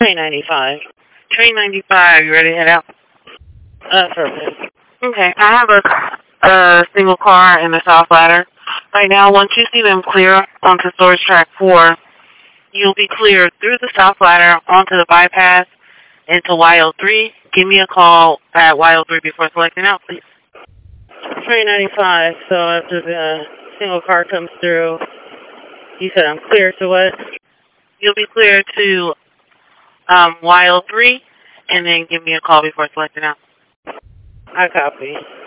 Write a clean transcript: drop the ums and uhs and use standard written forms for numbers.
Train 95. Train 95, you ready to head out? Perfect. Okay, I have a single car in the South Ladder. Right now, once you see them clear onto Storage Track 4, you'll be cleared through the South Ladder onto the bypass into YO3. Give me a call at YO3 before selecting out, please. Train 95, so after the single car comes through, you said I'm clear to what? You'll be clear to YO3, and then give me a call before selecting out. I copy.